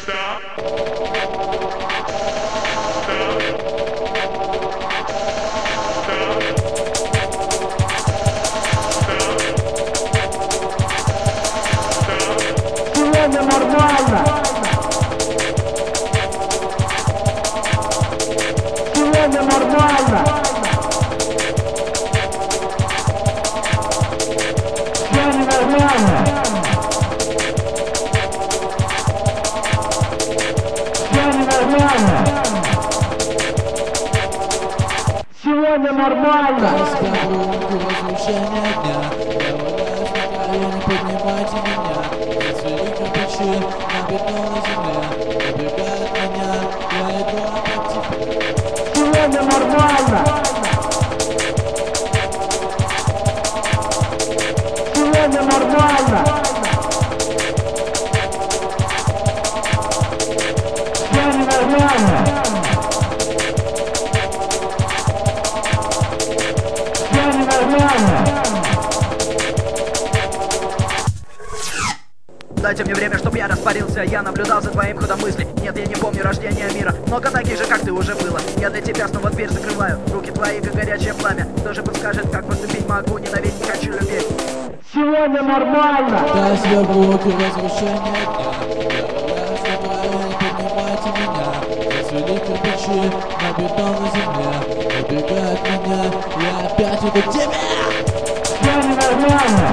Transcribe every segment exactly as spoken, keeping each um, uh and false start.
Сегодня нормально. Сегодня нормально. Сегодня нормально. Сегодня нормально. Сегодня нормально. Возвращение дня. Я валяюсь на колени, поднимайте меня. Из великих причин на бетонной земле убегает меня. Я иду опять тебе. Сегодня нормально. Сегодня нормально. Сегодня нормально. Сегодня нормально. Дайте мне время, чтоб я растворился. Я наблюдал за твоим ходом мыслей. Нет, я не помню рождения мира. Много таких же, как ты, уже было. Я для тебя снова дверь закрываю. Руки твои, как горячее пламя. Кто же подскажет, как поступить могу? Ненавидеть не хочу любить. Сегодня нормально. Дай себе в руки возвращение дня. Я валяюсь на колени, поднимайте меня. Из великих причин на бетонной земле убегает меня. Я опять иду к тебе. Сегодня нормально.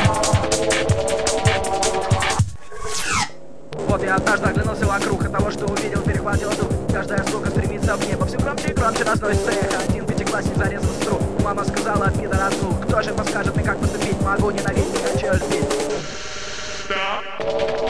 Вот я однажды оглянулся вокруг, от того, что увидел, перехватил дух. Каждая звука стремится в небо, все громче и громче разносится эхо. Один пятиклассник зарезал сестру. Мама сказала от пидорасу. Кто же подскажет мне, как поступить? Могу ненавидеть, не хочу любить.